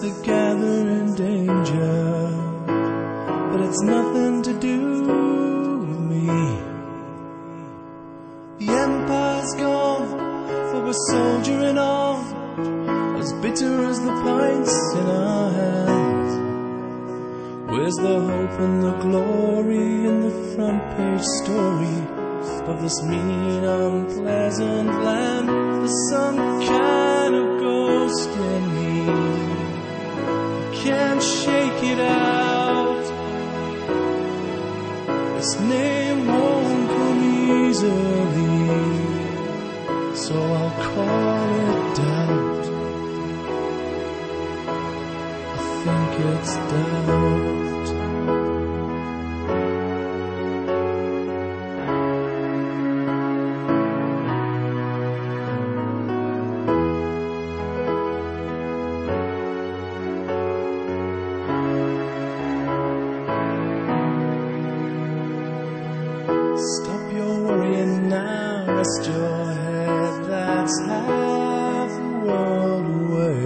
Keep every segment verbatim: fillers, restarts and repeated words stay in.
that gather in danger, but it's nothing to do with me. The empire's gone, but we're soldiering on, as bitter as the pints in our hands. Where's the hope and the glory in the front page story of this mean, unpleasant land? There's some kind of ghost in me, can't shake it out. This name won't come easily, so I'll call it doubt. I think it's doubt. Stop your worrying now, rest your head, that's half the world away.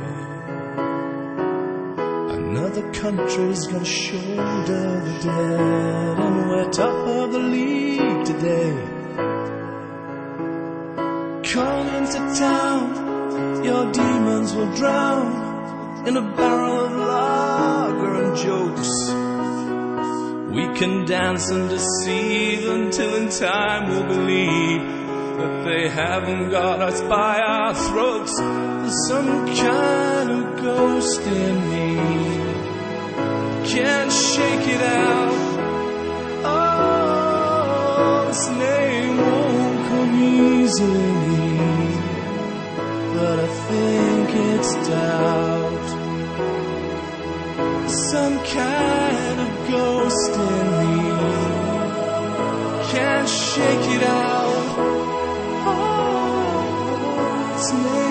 Another country's gonna shoulder the dead, and we're top of the league today. Come into town, your demons will drown in a barrel of lager and jokes. We can dance and deceive until in time we'll believe that they haven't got us by our throats. There's some kind of ghost in me, can't shake it out. Oh, this name won't come easily, but I think it's doubt. Some kind of ghost in me, can't shake it out. Oh, it's